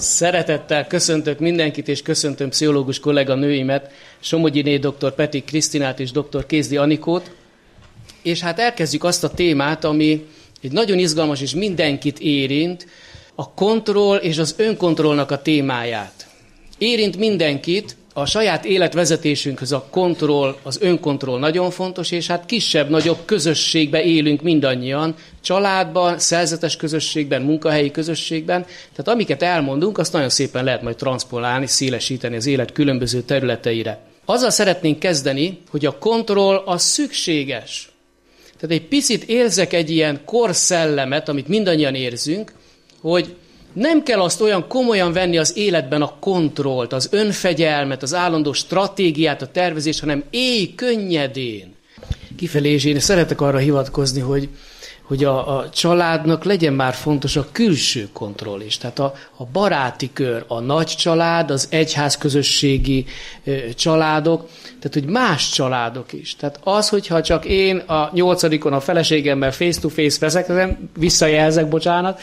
Szeretettel köszöntök mindenkit, és köszöntöm pszichológus kolléganőimet, Somogyiné dr. Peti Krisztinát és dr. Kézdi Anikót. És hát elkezdjük azt a témát, ami egy nagyon izgalmas és mindenkit érint, a kontroll és az önkontrollnak a témáját. Érint mindenkit, a saját életvezetésünkhöz a kontroll, az önkontroll nagyon fontos, és hát kisebb-nagyobb közösségben élünk mindannyian, családban, szerzetes közösségben, munkahelyi közösségben. Tehát amiket elmondunk, azt nagyon szépen lehet majd transzpolálni, szélesíteni az élet különböző területeire. Azzal szeretnénk kezdeni, hogy a kontroll az szükséges. Tehát egy picit érzek egy ilyen korszellemet, amit mindannyian érzünk, hogy nem kell azt olyan komolyan venni az életben a kontrollt, az önfegyelmet, az állandó stratégiát, a tervezést, hanem élj könnyedén. Kifelé is én szeretek arra hivatkozni, hogy a családnak legyen már fontos a külső kontroll is. Tehát a baráti kör, a nagy család, az egyházközösségi családok, tehát hogy más családok is. Tehát az, hogyha csak én a 8-on a feleségemmel face-to-face veszekedem, visszajelzek, bocsánat,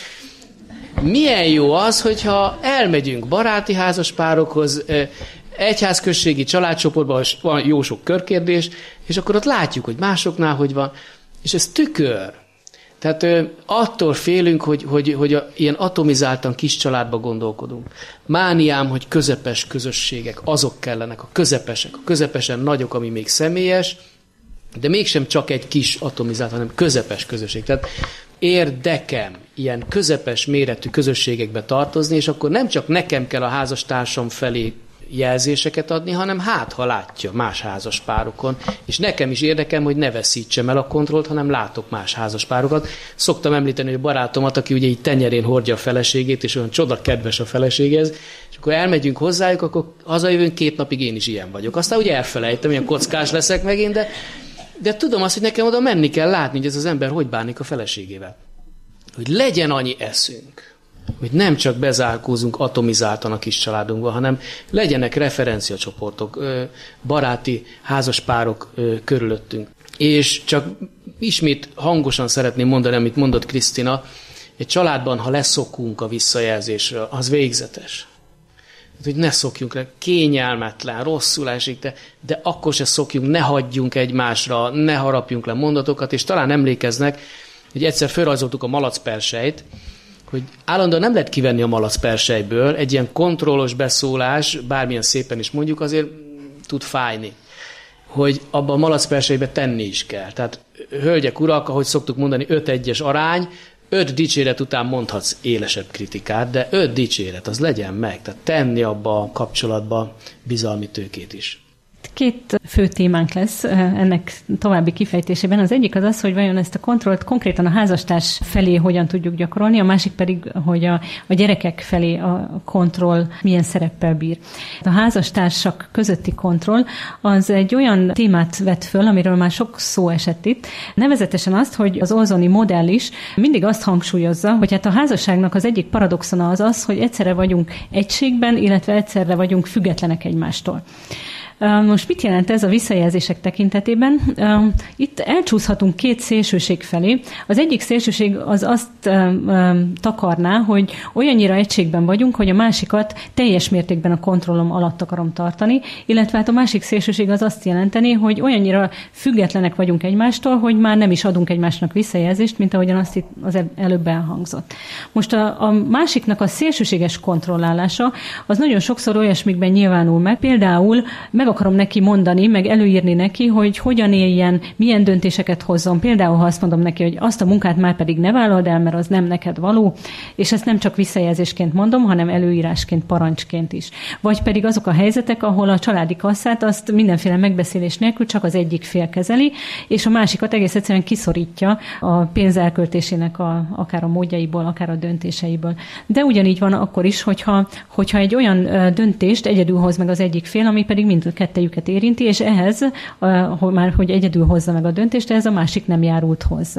milyen jó az, hogyha elmegyünk baráti házaspárokhoz, egyházközségi családcsoportban van jó sok körkérdés, és akkor ott látjuk, hogy másoknál hogy van, és ez tükör. Tehát attól félünk, hogy ilyen atomizáltan kis családba gondolkodunk. Mániám, hogy közepes közösségek, azok kellenek, a közepesen nagyok, ami még személyes, de mégsem csak egy kis atomizált, hanem közepes közösség. Tehát érdekem ilyen közepes méretű közösségekbe tartozni, és akkor nem csak nekem kell a házastársam felé jelzéseket adni, hanem ha látja más házaspárokon, és nekem is érdekem, hogy ne veszítsem el a kontrollt, hanem látok más házaspárokat. Szoktam említeni, hogy barátomat, aki ugye így tenyerén hordja a feleségét, és olyan csoda kedves a feleséghez, és akkor elmegyünk hozzájuk, akkor hazajövünk 2 napig én is ilyen vagyok. Aztán ugye elfelejtem, ilyen kockás leszek megint, de tudom azt, hogy nekem oda menni kell látni, hogy ez az ember hogy bánik a feleségével. Hogy legyen annyi eszünk, hogy nem csak bezárkózunk atomizáltan a kis családunkban, hanem legyenek referenciacsoportok, baráti házaspárok körülöttünk. És csak ismét hangosan szeretném mondani, amit mondott Krisztina, egy családban, ha leszokunk a visszajelzésről, az végzetes. Hogy ne szokjunk le, kényelmetlen, rosszul esik, de akkor se szokjunk, ne hagyjunk egymásra, ne harapjunk le mondatokat, és talán emlékeznek, hogy egyszer felrajzoltuk a malacperselyt, hogy állandóan nem lehet kivenni a malacpersejből, egy ilyen kontrollos beszólás, bármilyen szépen is mondjuk, azért tud fájni, hogy abban a malacpersejbe tenni is kell. Tehát hölgyek, urak, ahogy szoktuk mondani, 5-1-es arány, 5 dicséret után mondhatsz élesebb kritikát, de 5 dicséret, az legyen meg. Tehát tenni abba a kapcsolatba bizalmi tőkét is. 2 fő témánk lesz ennek további kifejtésében. Az egyik az, hogy vajon ezt a kontrollt konkrétan a házastárs felé hogyan tudjuk gyakorolni, a másik pedig, hogy a gyerekek felé a kontroll milyen szereppel bír. A házastársak közötti kontroll az egy olyan témát vet föl, amiről már sok szó esett itt, nevezetesen azt, hogy az olzoni modell is mindig azt hangsúlyozza, hogy hát a házasságnak az egyik paradoxona az, hogy egyszerre vagyunk egységben, illetve egyszerre vagyunk függetlenek egymástól. Most mit jelent ez a visszajelzések tekintetében? Itt elcsúszhatunk 2 szélsőség felé. Az egyik szélsőség az azt takarná, hogy olyannyira egységben vagyunk, hogy a másikat teljes mértékben a kontrollom alatt akarom tartani, illetve hát a másik szélsőség az azt jelenteni, hogy olyannyira függetlenek vagyunk egymástól, hogy már nem is adunk egymásnak visszajelzést, mint ahogyan azt itt az előbb elhangzott. Most a másiknak a szélsőséges kontrollálása az nagyon sokszor olyasmikben nyilvánul meg, például meg akarom neki mondani, meg előírni neki, hogy hogyan éljen, milyen döntéseket hozzon. Például, ha azt mondom neki, hogy azt a munkát már pedig ne vállald el, mert az nem neked való, és ezt nem csak visszajelzésként mondom, hanem előírásként, parancsként is. Vagy pedig azok a helyzetek, ahol a családi kasszát azt mindenféle megbeszélés nélkül csak az egyik fél kezeli, és a másikat egész egyszerűen kiszorítja a pénz elköltésének akár a módjaiból, akár a döntéseiből. De ugyanígy van akkor is, hogyha egy olyan döntést egyedül hoz meg az egyik fél, ami pedig mindkettejüket érinti, és ehhez, hogy egyedül hozza meg a döntést, ehhez a másik nem járult hozzá.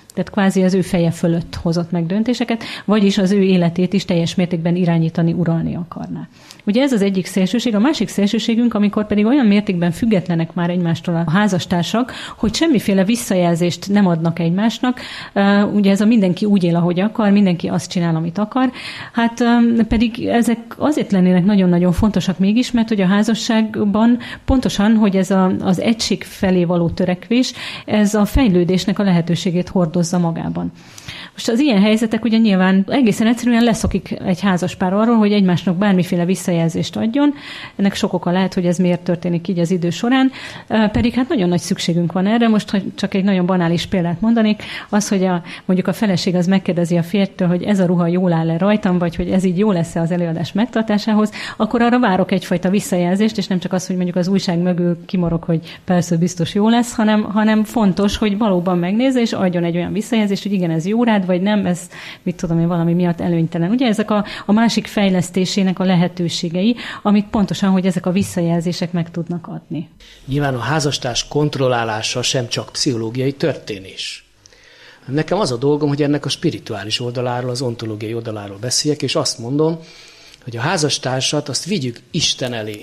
Tehát kvázi az ő feje fölött hozott meg döntéseket, vagyis az ő életét is teljes mértékben irányítani, uralni akarná. Ugye ez az egyik szélsőség, a másik szélsőségünk, amikor pedig olyan mértékben függetlenek már egymástól a házastársak, hogy semmiféle visszajelzést nem adnak egymásnak. Ugye ez a mindenki úgy él, ahogy akar, mindenki azt csinál, amit akar. Hát pedig ezek azért lennének nagyon-nagyon fontosak mégis, mert hogy a házasságban pontosan, hogy ez az egység felé való törekvés, ez a fejlődésnek a lehetőségét hordozza magában. Most az ilyen helyzetek ugye nyilván egészen egyszerűen leszokik egy házaspár arról, hogy egymásnak bármiféle visszajelzést adjon. Ennek sok oka lehet, hogy ez miért történik így az idő során, pedig hát nagyon nagy szükségünk van erre. Most, hogy csak egy nagyon banális példát mondanék, az, hogy mondjuk a feleség az megkérdezi a férjtől, hogy ez a ruha jól áll-e rajtam, vagy hogy ez így jó lesz-e az előadás megtartásához, akkor arra várok egyfajta visszajelzést, és nem csak az, hogy mondjuk az újság mögül kimorog, hogy persze biztos jó lesz, hanem fontos, hogy valóban megnézze, és adjon egy olyan visszajelzést, hogy igen, ez jó rád, vagy nem, ez mit tudom én, valami miatt előnytelen. Ugye ezek a másik fejlesztésének a lehetőségei, amit pontosan, hogy ezek a visszajelzések meg tudnak adni. Nyilván a házastárs kontrollálása sem csak pszichológiai történés. Nekem az a dolgom, hogy ennek a spirituális oldaláról, az ontológiai oldaláról beszéljek, és azt mondom, hogy a házastársat azt vigyük Isten elé.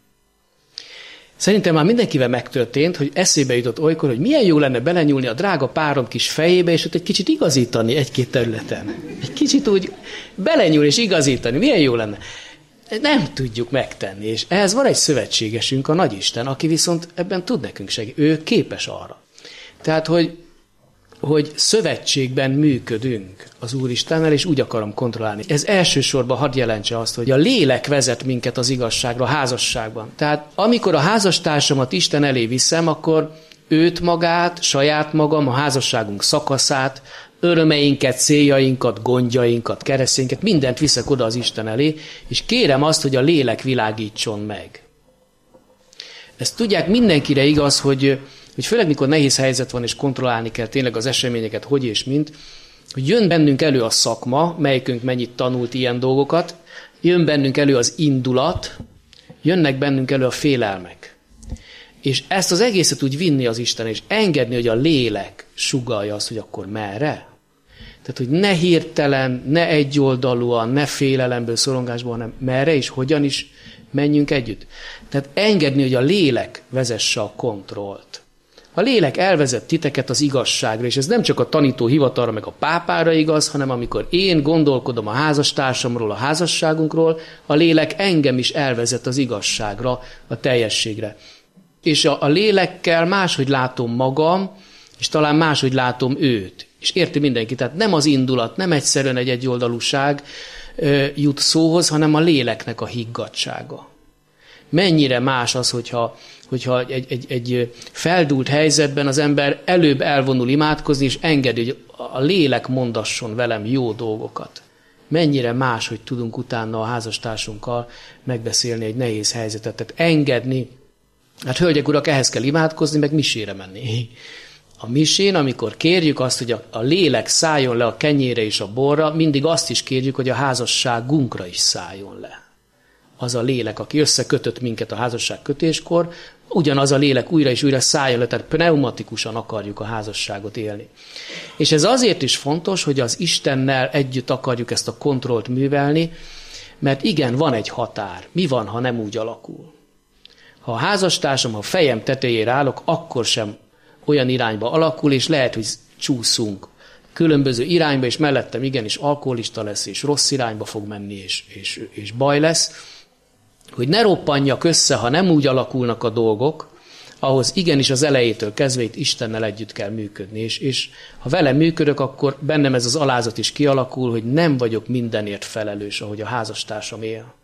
Szerintem már mindenkivel megtörtént, hogy eszébe jutott olykor, hogy milyen jó lenne belenyúlni a drága párom kis fejébe, és ott egy kicsit igazítani egy-két területen. Egy kicsit úgy belenyúl és igazítani. Milyen jó lenne. Nem tudjuk megtenni, és ehhez van egy szövetségesünk, a Nagyisten, aki viszont ebben tud nekünk segíteni. Ő képes arra. Tehát, hogy szövetségben működünk az Úristennel, és úgy akarom kontrollálni. Ez elsősorban hadd jelentse azt, hogy a lélek vezet minket az igazságra a házasságban. Tehát amikor a házastársamat Isten elé viszem, akkor őt magát, saját magam, a házasságunk szakaszát, örömeinket, céljainkat, gondjainkat, keresztényeket, mindent viszek oda az Isten elé, és kérem azt, hogy a lélek világítson meg. Ezt tudják, mindenkire igaz, hogy főleg mikor nehéz helyzet van, és kontrollálni kell tényleg az eseményeket, hogy és mint, hogy jön bennünk elő a szakma, melyikünk mennyit tanult ilyen dolgokat, jön bennünk elő az indulat, jönnek bennünk elő a félelmek. És ezt az egészet úgy vinni az Isten, és engedni, hogy a lélek sugallja azt, hogy akkor merre. Tehát, hogy ne hirtelen, ne egyoldalúan, ne félelemből, szorongásból, hanem merre és hogyan is menjünk együtt. Tehát engedni, hogy a lélek vezesse a kontrollt. A lélek elvezet titeket az igazságra, és ez nem csak a tanító hivatalra, meg a pápára igaz, hanem amikor én gondolkodom a házastársamról, a házasságunkról, a lélek engem is elvezet az igazságra, a teljességre. És a lélekkel máshogy látom magam, és talán máshogy látom őt. És érti mindenki, tehát nem az indulat, nem egyszerűen egy egyoldalúság jut szóhoz, hanem a léleknek a higgadtsága. Mennyire más az, hogyha egy feldúlt helyzetben az ember előbb elvonul imádkozni, és engedi, hogy a lélek mondasson velem jó dolgokat. Mennyire más, hogy tudunk utána a házastársunkkal megbeszélni egy nehéz helyzetet. Tehát engedni, hát hölgyek, urak, ehhez kell imádkozni, meg misére menni. A misén, amikor kérjük azt, hogy a lélek szálljon le a kenyére és a borra, mindig azt is kérjük, hogy a házasságunkra is szálljon le. Az a lélek, aki összekötött minket a házasság kötéskor, ugyanaz a lélek újra és újra szálljon le, tehát pneumatikusan akarjuk a házasságot élni. És ez azért is fontos, hogy az Istennel együtt akarjuk ezt a kontrollt művelni, mert igen, van egy határ. Mi van, ha nem úgy alakul? Ha a házastársam, ha a fejem tetejére állok, akkor sem olyan irányba alakul, és lehet, hogy csúszunk különböző irányba, és mellettem igenis alkoholista lesz, és rossz irányba fog menni, és baj lesz. Hogy ne roppanjak össze, ha nem úgy alakulnak a dolgok, ahhoz igenis az elejétől kezdve itt Istennel együtt kell működni. És ha vele működök, akkor bennem ez az alázat is kialakul, hogy nem vagyok mindenért felelős, ahogy a házastársam él.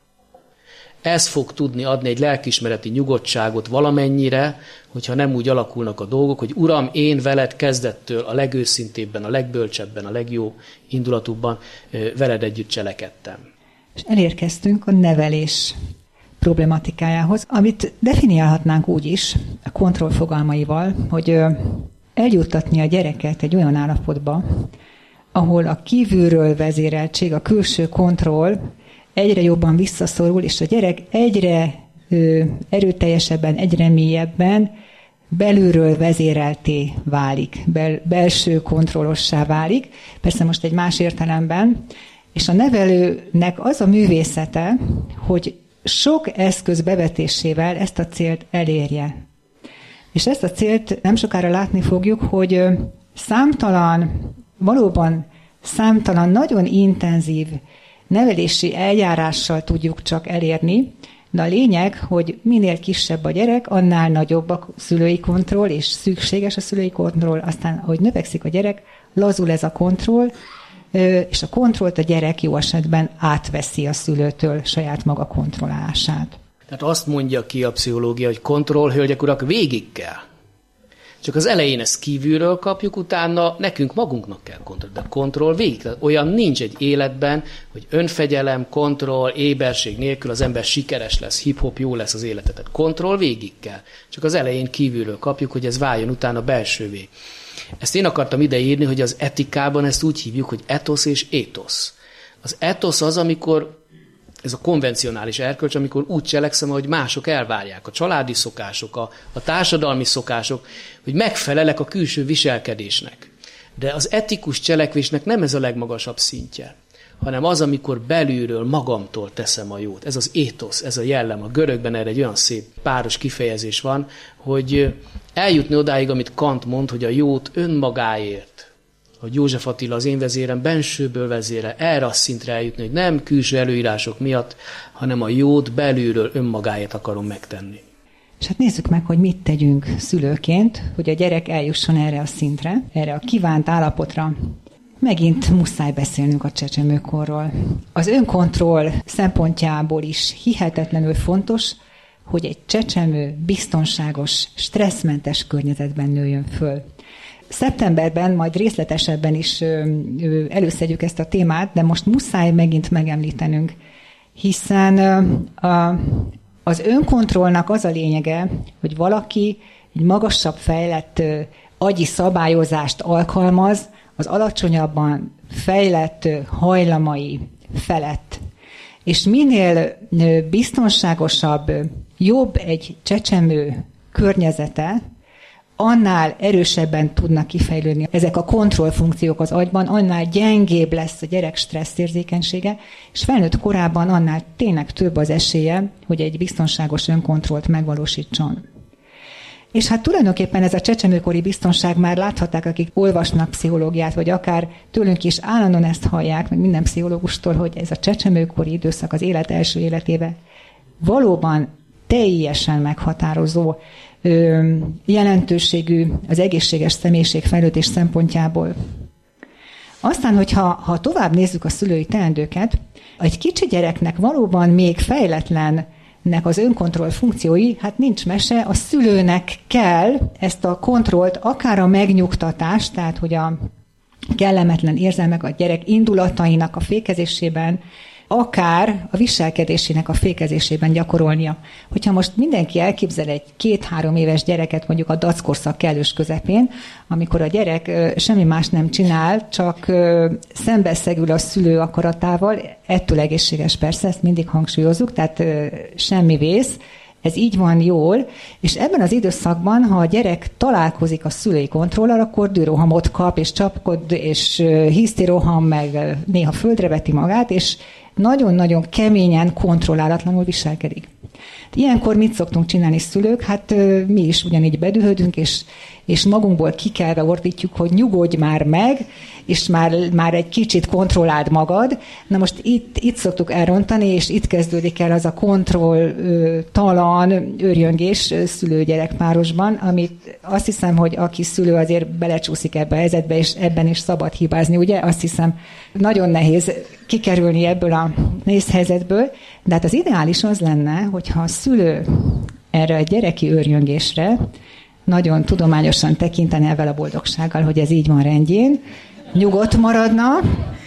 Ez fog tudni adni egy lelkiismereti nyugodtságot valamennyire, hogyha nem úgy alakulnak a dolgok, hogy Uram, én veled kezdettől a legőszintébben, a legbölcsebben, a legjobb indulatúbban veled együtt cselekedtem. És elérkeztünk a nevelés problematikájához, amit definiálhatnánk úgy is, a kontroll fogalmaival, hogy eljuttatni a gyereket egy olyan állapotba, ahol a kívülről vezéreltség, a külső kontroll egyre jobban visszaszorul, és a gyerek egyre erőteljesebben, egyre mélyebben belülről vezérelté válik, belső kontrollossá válik, persze most egy más értelemben, és a nevelőnek az a művészete, hogy sok eszköz bevetésével ezt a célt elérje. És ezt a célt nem sokára látni fogjuk, hogy valóban számtalan, nagyon intenzív nevelési eljárással tudjuk csak elérni, de a lényeg, hogy minél kisebb a gyerek, annál nagyobb a szülői kontroll, és szükséges a szülői kontroll, aztán, ahogy növekszik a gyerek, lazul ez a kontroll, és a kontrollt a gyerek jó esetben átveszi a szülőtől saját maga kontrollálását. Tehát azt mondja ki a pszichológia, hogy kontroll, hölgyek, urak, végig kell. Csak az elején ezt kívülről kapjuk, utána nekünk magunknak kell kontroll. De kontroll végig. Tehát olyan nincs egy életben, hogy önfegyelem, kontroll, éberség nélkül az ember sikeres lesz, hip-hop, jó lesz az élete. Tehát kontroll végig kell. Csak az elején kívülről kapjuk, hogy ez váljon utána belsővé. Ezt én akartam ideírni, hogy az etikában ezt úgy hívjuk, hogy etosz és étosz. Az etosz az, amikor ez a konvencionális erkölcs, amikor úgy cselekszem, hogy mások elvárják, a családi szokások, a társadalmi szokások, hogy megfelelek a külső viselkedésnek. De az etikus cselekvésnek nem ez a legmagasabb szintje, hanem az, amikor belülről magamtól teszem a jót. Ez az étosz, ez a jellem. A görögben erre egy olyan szép páros kifejezés van, hogy eljutni odáig, amit Kant mond, hogy a jót önmagáért, hogy József Attila az én vezérem bensőből vezére, erre a szintre eljutni, hogy nem külső előírások miatt, hanem a jót belülről önmagáért akarom megtenni. És hát nézzük meg, hogy mit tegyünk szülőként, hogy a gyerek eljusson erre a szintre, erre a kívánt állapotra. Megint muszáj beszélnünk a csecsemőkorról. Az önkontroll szempontjából is hihetetlenül fontos, hogy egy csecsemő biztonságos, stresszmentes környezetben nőjön föl. Szeptemberben majd részletesebben is előszedjük ezt a témát, de most muszáj megint megemlítenünk, hiszen az önkontrollnak az a lényege, hogy valaki egy magasabb fejlett agyi szabályozást alkalmaz az alacsonyabban fejlett hajlamai felett. És minél biztonságosabb, jobb egy csecsemő környezete, annál erősebben tudnak kifejlődni ezek a kontrollfunkciók az agyban, annál gyengébb lesz a gyerek stresszérzékenysége, és felnőtt korában annál tényleg több az esélye, hogy egy biztonságos önkontrollt megvalósítson. És hát tulajdonképpen ez a csecsemőkori biztonság, már láthatták, akik olvasnak pszichológiát, vagy akár tőlünk is állandóan ezt hallják, meg minden pszichológustól, hogy ez a csecsemőkori időszak az élet első életébe valóban teljesen meghatározó jelentőségű az egészséges személyiségfejlődés szempontjából. Aztán, hogyha tovább nézzük a szülői teendőket, egy kicsi gyereknek valóban még fejletlennek az önkontroll funkciói, hát nincs mese, a szülőnek kell ezt a kontrollt, akár a megnyugtatást, tehát hogy a kellemetlen érzelmek a gyerek indulatainak a fékezésében, akár a viselkedésének a fékezésében gyakorolnia. Hogyha most mindenki elképzel egy 2-3 éves gyereket mondjuk a dackorszak kellős közepén, amikor a gyerek semmi más nem csinál, csak szembeszegül a szülő akaratával, ettől egészséges persze, ezt mindig hangsúlyozzuk, tehát semmi vész, ez így van jól, és ebben az időszakban, ha a gyerek találkozik a szülői kontrollal, akkor dűrohamot kap, és csapkod, és hisztiroham, meg néha földre veti magát, és nagyon-nagyon keményen, kontrollálatlanul viselkedik. Ilyenkor mit szoktunk csinálni szülők? Hát mi is ugyanígy bedühödünk, és magunkból kikelve ordítjuk, hogy nyugodj már meg, és már egy kicsit kontrolláld magad. Na most itt szoktuk elrontani, és itt kezdődik el az a kontrolltalan őrjöngés szülő-gyerek párosban, amit azt hiszem, hogy aki szülő azért belecsúszik ebbe a helyzetbe, és ebben is szabad hibázni, ugye? Azt hiszem, nagyon nehéz kikerülni ebből a nehéz helyzetből, de hát az ideális az lenne, hogyha a szülő erre a gyereki őrjöngésre nagyon tudományosan tekintene ezzel a boldogsággal, hogy ez így van rendjén, nyugodt maradna,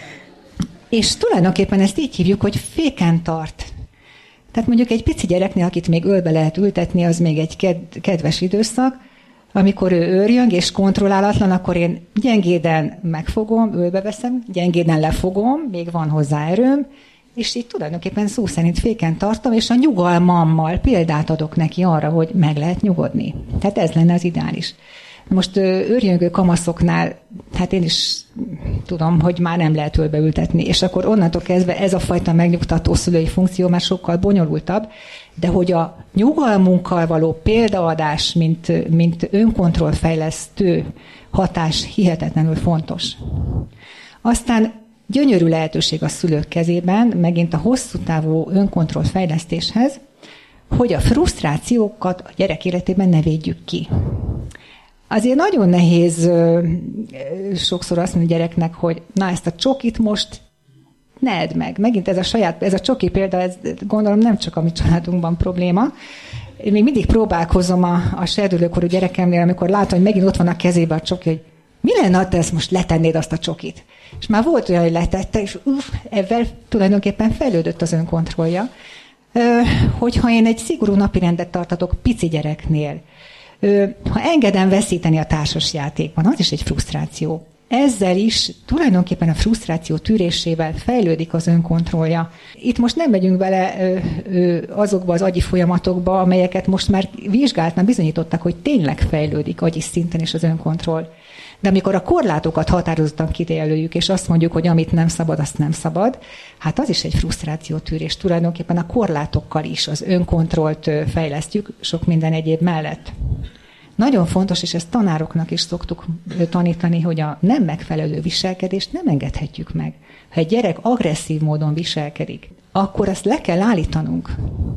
és tulajdonképpen ezt így hívjuk, hogy féken tart. Tehát mondjuk egy pici gyereknél, akit még ölbe lehet ültetni, az még egy kedves időszak, amikor ő őrjöng és kontrollálatlan, akkor én gyengéden megfogom, ölbe veszem, gyengéden lefogom, még van hozzá erőm, És így tulajdonképpen szó szerint féken tartom, és a nyugalmammal példát adok neki arra, hogy meg lehet nyugodni. Tehát ez lenne az ideális. Most őrjöngő kamaszoknál, hát én is tudom, hogy már nem lehet ölbe ültetni, és akkor onnantól kezdve ez a fajta megnyugtató szülői funkció már sokkal bonyolultabb, de hogy a nyugalmunkkal való példaadás, mint önkontrollfejlesztő hatás hihetetlenül fontos. Aztán gyönyörű lehetőség a szülők kezében, megint a hosszú távú önkontrollfejlesztéshez, hogy a frusztrációkat a gyerek életében ne védjük ki. Azért nagyon nehéz sokszor azt mondani a gyereknek, hogy na ezt a csokit most ne edd meg. Megint ez a csoki példa, ez gondolom nem csak a mi családunkban probléma. Én még mindig próbálkozom a serdülőkorú gyerekemnél, amikor látom, hogy megint ott van a kezébe a csoki, hogy mi lenne, ha te ezt most letennéd azt a csokit. És már volt olyan, hogy letette, és ezzel tulajdonképpen fejlődött az önkontrollja. Hogyha én egy szigorú napirendet tartatok pici gyereknél, ha engedem veszíteni a társasjátékban, az is egy frusztráció. Ezzel is tulajdonképpen a frusztráció tűrésével fejlődik az önkontrollja. Itt most nem megyünk bele azokba az agyi folyamatokba, amelyeket most már vizsgáltan bizonyítottak, hogy tényleg fejlődik agyi szinten is az önkontroll. De amikor a korlátokat határozottan kijelöljük, és azt mondjuk, hogy amit nem szabad, azt nem szabad, hát az is egy frusztrációtűrés. Tulajdonképpen a korlátokkal is az önkontrollt fejlesztjük, sok minden egyéb mellett. Nagyon fontos, és ezt tanároknak is szoktuk tanítani, hogy a nem megfelelő viselkedést nem engedhetjük meg. Ha egy gyerek agresszív módon viselkedik, akkor ezt le kell állítanunk.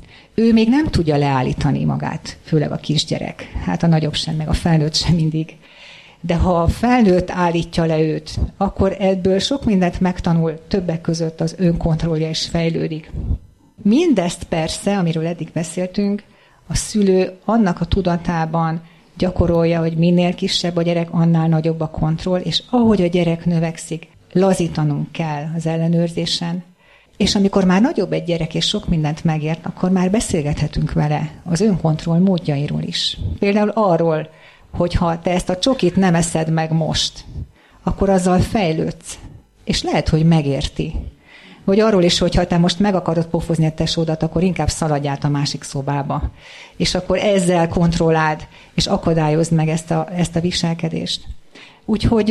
Ő még nem tudja leállítani magát, főleg a kisgyerek. Hát a nagyobb sem, meg a felnőtt sem mindig. De ha a felnőtt állítja le őt, akkor ebből sok mindent megtanul, többek között az önkontrollja is fejlődik. Mindezt persze, amiről eddig beszéltünk, a szülő annak a tudatában gyakorolja, hogy minél kisebb a gyerek, annál nagyobb a kontroll, és ahogy a gyerek növekszik, lazítanunk kell az ellenőrzésen. És amikor már nagyobb egy gyerek, és sok mindent megért, akkor már beszélgethetünk vele az önkontroll módjairól is. Például arról, hogy ha te ezt a csokit nem eszed meg most, akkor azzal fejlődsz. És lehet, hogy megérti. Vagy arról is, hogy ha te most meg akarod pofozni a tesódat, akkor inkább szaladj át a másik szobába. És akkor ezzel kontrolláld, és akadályozd meg ezt a viselkedést. Úgyhogy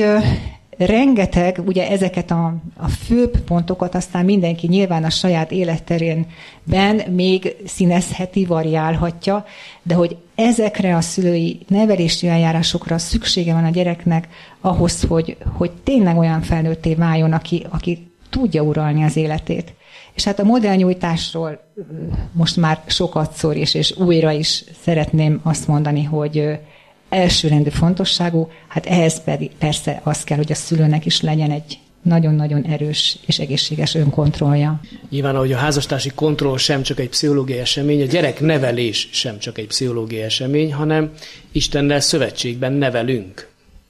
rengeteg, ugye ezeket a főbb pontokat aztán mindenki nyilván a saját életterénben még színezheti, variálhatja, de hogy ezekre a szülői nevelési eljárásokra szüksége van a gyereknek ahhoz, hogy tényleg olyan felnőtté váljon, aki tudja uralni az életét. És hát a modellnyújtásról most már sokatszor is, és újra is szeretném azt mondani, hogy elsőrendű fontosságú, hát ehhez pedig persze az kell, hogy a szülőnek is legyen egy nagyon-nagyon erős és egészséges önkontrollja. Nyilván, ahogy a házastársi kontroll sem csak egy pszichológiai esemény, a gyereknevelés sem csak egy pszichológiai esemény, hanem Istennel szövetségben nevelünk.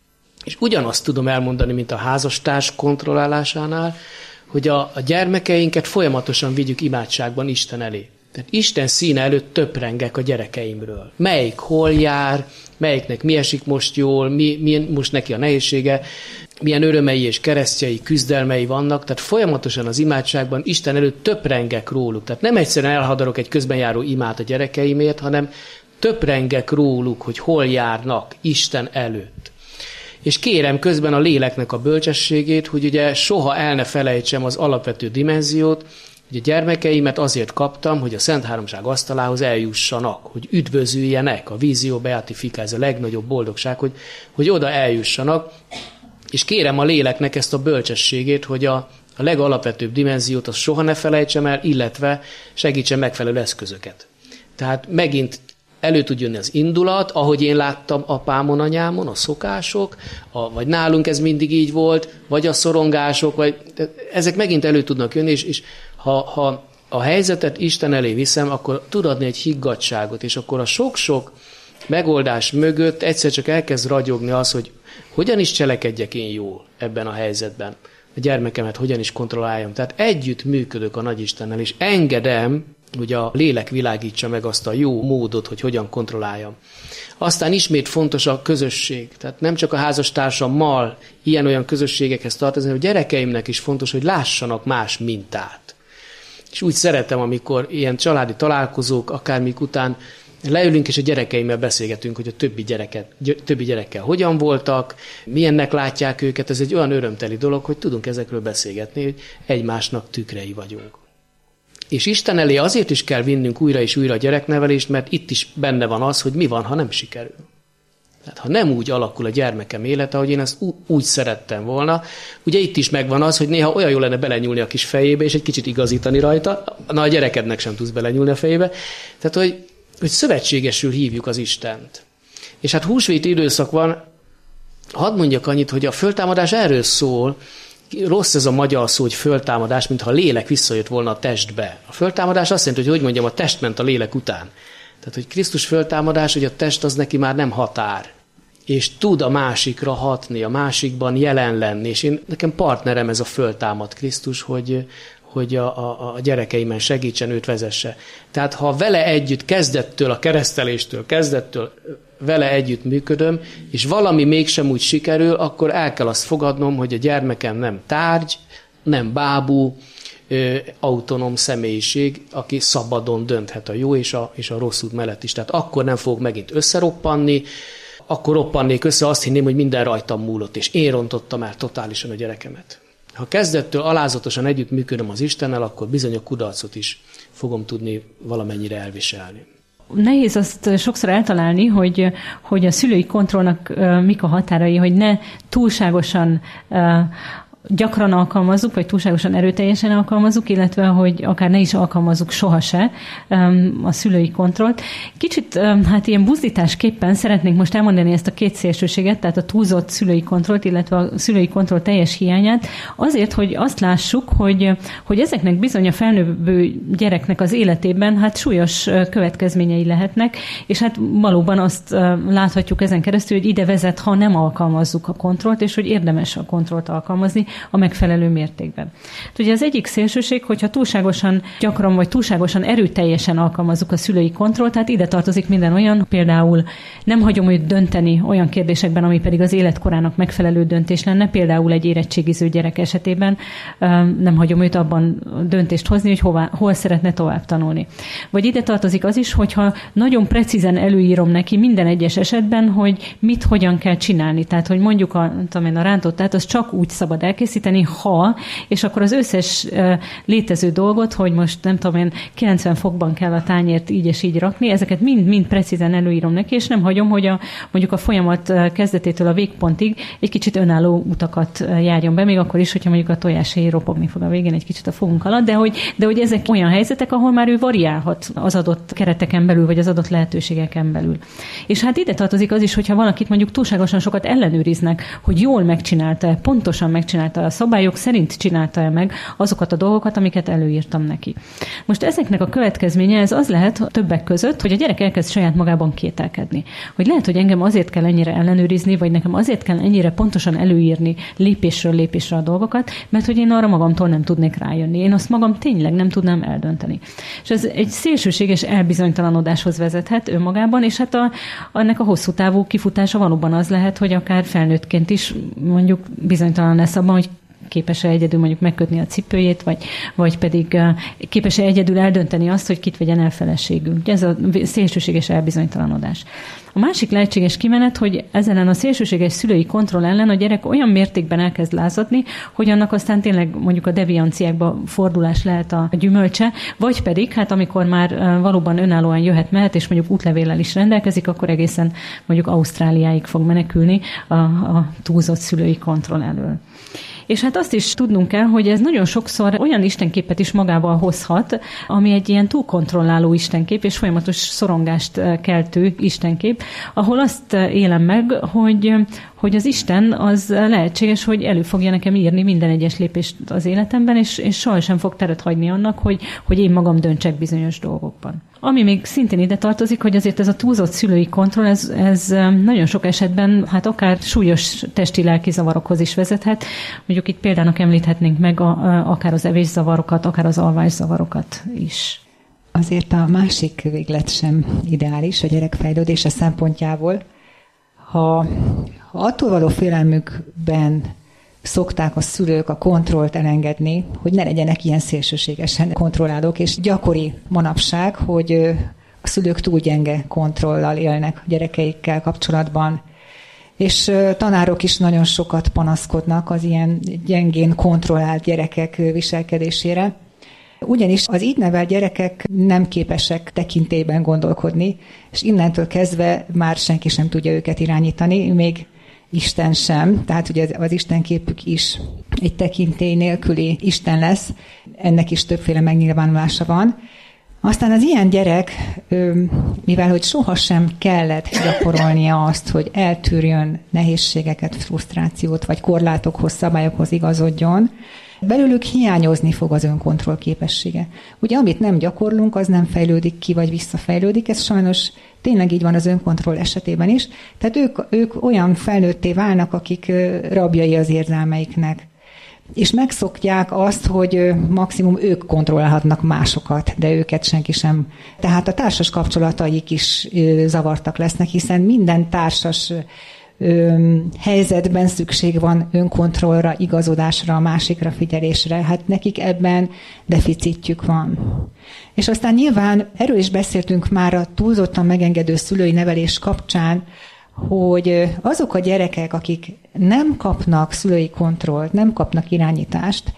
És ugyanazt tudom elmondani, mint a házastárs kontrollálásánál, hogy a gyermekeinket folyamatosan vigyük imádságban Isten elé. Tehát Isten színe előtt töprengek a gyerekeimről. Melyik hol jár, melyiknek mi esik most jól, mi most neki a nehézsége, milyen örömei és keresztjei, küzdelmei vannak. Tehát folyamatosan az imádságban Isten előtt töprengek róluk. Tehát nem egyszerűen elhadarok egy közben járó imát a gyerekeimért, hanem töprengek róluk, hogy hol járnak Isten előtt. És kérem közben a léleknek a bölcsességét, hogy ugye soha el ne felejtsem az alapvető dimenziót, hogy a gyermekeimet azért kaptam, hogy a Szent Háromság asztalához eljussanak, hogy üdvözüljenek, a vízió beatifikál, ez a legnagyobb boldogság, hogy oda eljussanak, és kérem a léleknek ezt a bölcsességét, hogy a legalapvetőbb dimenziót azt soha ne felejtsem el, illetve segítsen megfelelő eszközöket. Tehát megint elő tud jönni az indulat, ahogy én láttam apámon, anyámon, a szokások, vagy nálunk ez mindig így volt, vagy a szorongások, vagy ezek megint elő tudnak jönni, és ha a helyzetet Isten elé viszem, akkor tud adni egy higgadtságot, és akkor a sok-sok megoldás mögött egyszer csak elkezd ragyogni az, hogy hogyan is cselekedjek én jól ebben a helyzetben. A gyermekemet hogyan is kontrolláljam. Tehát együtt működök a Nagyistennel, és engedem, hogy a lélek világítsa meg azt a jó módot, hogy hogyan kontrolláljam. Aztán ismét fontos a közösség. Tehát nem csak a és úgy szeretem, amikor ilyen családi találkozók, akármik után leülünk, és a gyerekeimmel beszélgetünk, hogy a többi gyerekkel hogyan voltak, milyennek látják őket. Ez egy olyan örömteli dolog, hogy tudunk ezekről beszélgetni, hogy egymásnak tükrei vagyunk. És Isten elé azért is kell vinnünk újra és újra a gyereknevelést, mert itt is benne van az, hogy mi van, ha nem sikerül. Tehát ha nem úgy alakul a gyermekem élete, ahogy én ezt úgy szerettem volna, ugye itt is megvan az, hogy néha olyan jó lenne belenyúlni a kis fejébe, és egy kicsit igazítani rajta, na a gyerekednek sem tudsz belenyúlni a fejébe. Tehát, hogy szövetségesül hívjuk az Istent. És hát húsvéti időszak van, hadd mondjak annyit, hogy a föltámadás erről szól, rossz ez a magyar szó, hogy föltámadás, mintha a lélek visszajött volna a testbe. A föltámadás azt jelenti, hogy mondjam, a test ment a lélek után. Tehát, hogy Krisztus föltámadás, hogy a test az neki már nem határ, és tud a másikra hatni, a másikban jelen lenni. És nekem partnerem ez a föltámad Krisztus, hogy a gyerekeimen segítsen, őt vezesse. Tehát ha vele együtt, kezdettől, a kereszteléstől, kezdettől vele együtt működöm, és valami mégsem úgy sikerül, akkor el kell azt fogadnom, hogy a gyermekem nem tárgy, nem bábú, autonóm személyiség, aki szabadon dönthet a jó és a rossz út mellett is. Tehát akkor nem fogok megint összeroppanni, akkor roppannék össze, azt hinném, hogy minden rajtam múlott, és én rontottam el totálisan a gyerekemet. Ha kezdettől alázatosan együtt működöm az Istennel, akkor bizony a kudarcot is fogom tudni valamennyire elviselni. Nehéz azt sokszor eltalálni, hogy a szülői kontrollnak mik a határai, hogy ne túlságosan gyakran alkalmazzuk, vagy túlságosan erőteljesen alkalmazzuk, illetve hogy akár ne is alkalmazzuk sohasem a szülői kontrollt. Kicsit hát ilyen buzdításképpen szeretnénk most elmondani ezt a két szélsőséget, tehát a túlzott szülői kontrollt, illetve a szülői kontroll teljes hiányát, azért, hogy azt lássuk, hogy ezeknek bizony a felnövő gyereknek az életében hát súlyos következményei lehetnek, és hát valóban azt láthatjuk ezen keresztül, hogy ide vezet, ha nem alkalmazzuk a kontrollt, és hogy érdemes a kontrollt alkalmazni a megfelelő mértékben. Ugye az egyik szélsőség, hogyha túlságosan gyakran vagy túlságosan erőteljesen alkalmazzuk a szülői kontrollt, tehát ide tartozik minden olyan, például nem hagyom őt dönteni olyan kérdésekben, ami pedig az életkorának megfelelő döntés lenne, például egy érettségiző gyerek esetében nem hagyom őt abban döntést hozni, hogy hol szeretne tovább tanulni. Vagy ide tartozik az is, hogyha nagyon precízen előírom neki minden egyes esetben, hogy mit, hogyan kell csinálni. Tehát, hogy mondjuk a rántott, tehát az csak úgy szabad elkészíteni, ha, és akkor az összes létező dolgot, hogy most nem tudom én, 90 fokban kell a tányért így és így rakni, ezeket mind precízen előírom neki, és nem hagyom, hogy mondjuk a folyamat kezdetétől a végpontig egy kicsit önálló utakat járjon be, még akkor is, hogyha mondjuk a tojáshéj ropogni fog a végén egy kicsit a fogunk alatt, de hogy ezek olyan helyzetek, ahol már ő variálhat az adott kereteken belül, vagy az adott lehetőségeken belül. És hát ide tartozik az is, hogyha valakit mondjuk túlságosan sokat ellenőriznek, hogy jól megcsinálta, pontosan megcsinálta, a szabályok szerint csinálta-e meg azokat a dolgokat, amiket előírtam neki. Most ezeknek a következménye ez az lehet többek között, hogy a gyerek elkezd saját magában kételkedni. Hogy lehet, hogy engem azért kell ennyire ellenőrizni, vagy nekem azért kell ennyire pontosan előírni lépésről lépésre a dolgokat, mert hogy én arra magamtól nem tudnék rájönni. Én azt magam tényleg nem tudnám eldönteni. És ez egy szélsőséges elbizonytalanodáshoz vezethet önmagában, és hát ennek a hosszú távú kifutása valóban az lehet, hogy akár felnőttként is mondjuk bizonytalan lesz abban, hogy képes-e egyedül mondjuk megkötni a cipőjét, vagy pedig képes-e egyedül eldönteni azt, hogy kit vegyen el feleségül. Ez a szélsőséges elbizonytalanodás. A másik lehetséges kimenet, hogy ezen a szélsőséges szülői kontroll ellen a gyerek olyan mértékben elkezd lázadni, hogy annak aztán tényleg mondjuk a devianciákba fordulás lehet a gyümölcse, vagy pedig, hát amikor már valóban önállóan jöhet-mehet, és mondjuk útlevéllel is rendelkezik, akkor egészen mondjuk Ausztráliáig fog menekülni a túlzott szülői kontroll elől. És hát azt is tudnunk kell, hogy ez nagyon sokszor olyan istenképet is magával hozhat, ami egy ilyen túlkontrolláló istenkép, és folyamatos szorongást keltő istenkép, ahol azt élem meg, hogy az Isten az lehetséges, hogy elő fogja nekem írni minden egyes lépést az életemben, és sohasem fog teret hagyni annak, hogy én magam döntsek bizonyos dolgokban. Ami még szintén ide tartozik, hogy azért ez a túlzott szülői kontroll, ez nagyon sok esetben hát akár súlyos testi-lelki zavarokhoz is vezethet. Mondjuk itt példának említhetnénk meg akár az evészavarokat, akár az alvászavarokat is. Azért a másik véglet sem ideális a gyerek fejlődése szempontjából. Ha attól való félelmükben szokták a szülők a kontrollt elengedni, hogy ne legyenek ilyen szélsőségesen kontrollálók, és gyakori manapság, hogy a szülők túl gyenge kontrollal élnek a gyerekeikkel kapcsolatban. És tanárok is nagyon sokat panaszkodnak az ilyen gyengén kontrollált gyerekek viselkedésére. Ugyanis az így nevelt gyerekek nem képesek tekintélyben gondolkodni, és innentől kezdve már senki sem tudja őket irányítani, még Isten sem, tehát ugye az Isten képük is egy tekintély nélküli Isten lesz, ennek is többféle megnyilvánulása van. Aztán az ilyen gyerek, mivel hogy sohasem kellett gyakorolnia azt, hogy eltűrjön nehézségeket, frusztrációt, vagy korlátokhoz, szabályokhoz igazodjon, belőlük hiányozni fog az önkontroll képessége. Ugye amit nem gyakorlunk, az nem fejlődik ki, vagy visszafejlődik, ez sajnos tényleg így van az önkontroll esetében is. Tehát ők olyan felnőtté válnak, akik rabjai az érzelmeiknek. És megszokják azt, hogy maximum ők kontrollálhatnak másokat, de őket senki sem. Tehát a társas kapcsolataik is zavartak lesznek, hiszen minden társas helyzetben szükség van önkontrollra, igazodásra, a másikra figyelésre. Hát nekik ebben deficitjük van. És aztán nyilván erről is beszéltünk már a túlzottan megengedő szülői nevelés kapcsán, hogy azok a gyerekek, akik nem kapnak szülői kontrollt, nem kapnak irányítást,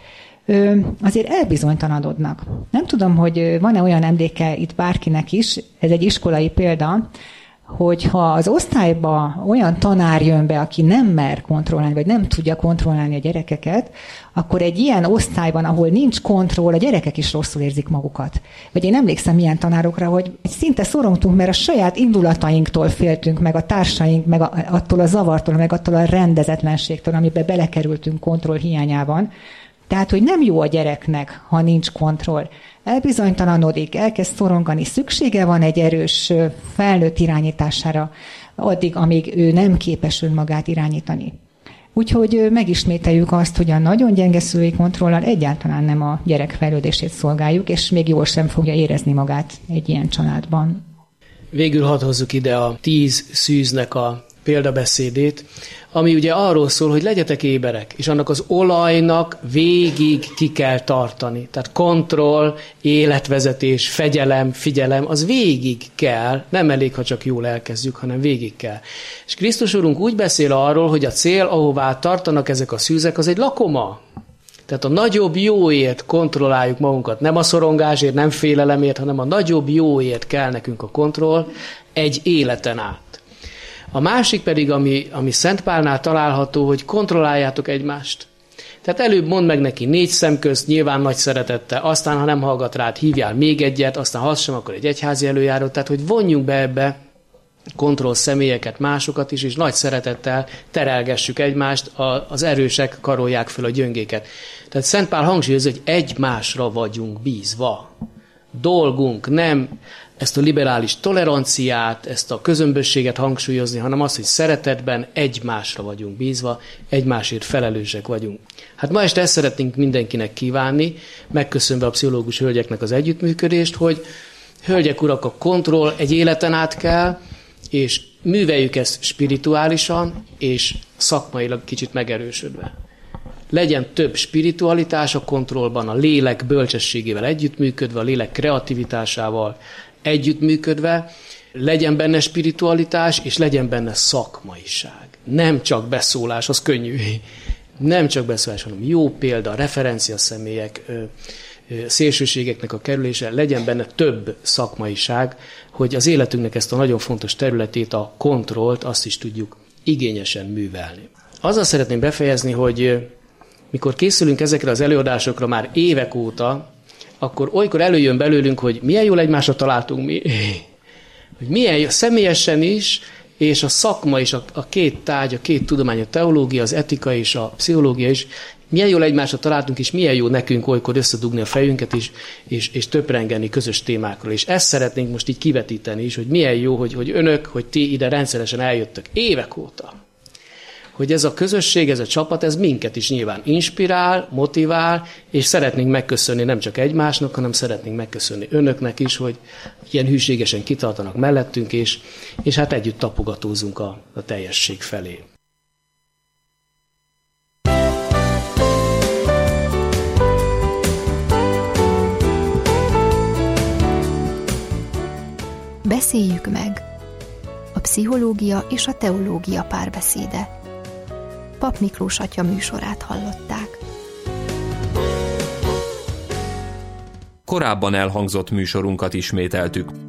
azért elbizonytalanodnak. Nem tudom, hogy van-e olyan emléke itt bárkinek is, ez egy iskolai példa, hogyha az osztályba olyan tanár jön be, aki nem mer kontrollálni, vagy nem tudja kontrollálni a gyerekeket, akkor egy ilyen osztályban, ahol nincs kontroll, a gyerekek is rosszul érzik magukat. Vagy én emlékszem ilyen tanárokra, hogy szinte szorongtunk, mert a saját indulatainktól féltünk, meg a társaink, meg attól a zavartól, meg attól a rendezetlenségtől, amiben belekerültünk kontroll hiányában. Tehát, hogy nem jó a gyereknek, ha nincs kontroll. Elbizonytalanodik, elkezd szorongani, szüksége van egy erős felnőtt irányítására, addig, amíg ő nem képes önmagát irányítani. Úgyhogy megismételjük azt, hogy a nagyon gyenge szülői kontrollal egyáltalán nem a gyerek fejlődését szolgáljuk, és még jól sem fogja érezni magát egy ilyen családban. Végül hadd hozzuk ide a 10 szűznek a példabeszédét, ami ugye arról szól, hogy legyetek éberek, és annak az olajnak végig ki kell tartani. Tehát kontroll, életvezetés, fegyelem, figyelem, az végig kell, nem elég, ha csak jól elkezdjük, hanem végig kell. És Krisztus Urunk úgy beszél arról, hogy a cél, ahová tartanak ezek a szűzek, az egy lakoma. Tehát a nagyobb jóért kontrolláljuk magunkat, nem a szorongásért, nem félelemért, hanem a nagyobb jóért kell nekünk a kontroll egy életen át. A másik pedig, ami Szent Pálnál található, hogy kontrolláljátok egymást. Tehát előbb mondd meg neki 4 szem közt, nyilván nagy szeretettel, aztán, ha nem hallgat rád, hívjál még egyet, aztán ha az sem, akkor egy egyházi előjárót, tehát hogy vonjunk be ebbe kontroll személyeket, másokat is, és nagy szeretettel terelgessük egymást, az erősek karolják föl a gyöngéket. Tehát Szent Pál hangsúlyozza, hogy egymásra vagyunk bízva. Dolgunk nem ezt a liberális toleranciát, ezt a közömbösséget hangsúlyozni, hanem azt, hogy szeretetben egymásra vagyunk bízva, egymásért felelősek vagyunk. Hát ma este ezt szeretnénk mindenkinek kívánni, megköszönve a pszichológus hölgyeknek az együttműködést, hogy hölgyek, urak, a kontroll egy életen át kell, és műveljük ezt spirituálisan, és szakmailag kicsit megerősödve. Legyen több spiritualitás a kontrollban, a lélek bölcsességével együttműködve, a lélek kreativitásával együttműködve, legyen benne spiritualitás, és legyen benne szakmaiság. Nem csak beszólás, az könnyű. Nem csak beszólás, hanem jó példa, referencia személyek, szélsőségeknek a kerülése, legyen benne több szakmaiság, hogy az életünknek ezt a nagyon fontos területét, a kontrollt, azt is tudjuk igényesen művelni. Azzal szeretném befejezni, hogy mikor készülünk ezekre az előadásokra már évek óta, akkor olykor előjön belőlünk, hogy milyen jól egymásra találtunk mi. Hogy milyen személyesen is, és a szakma is, a két tárgy, a két tudomány, a teológia, az etika és a pszichológia is, milyen jól egymásra találtunk, és milyen jó nekünk olykor összedugni a fejünket is, és töprengeni közös témákról. És ezt szeretnénk most így kivetíteni is, hogy milyen jó, hogy önök, hogy ti ide rendszeresen eljöttek évek óta. Hogy ez a közösség, ez a csapat, ez minket is nyilván inspirál, motivál, és szeretnénk megköszönni nem csak egymásnak, hanem szeretnénk megköszönni önöknek is, hogy ilyen hűségesen kitartanak mellettünk, és hát együtt tapogatózunk a teljesség felé. Beszéljük meg. A pszichológia és a teológia párbeszéde. Pap Miklós atya műsorát hallották. Korábban elhangzott műsorunkat ismételtük.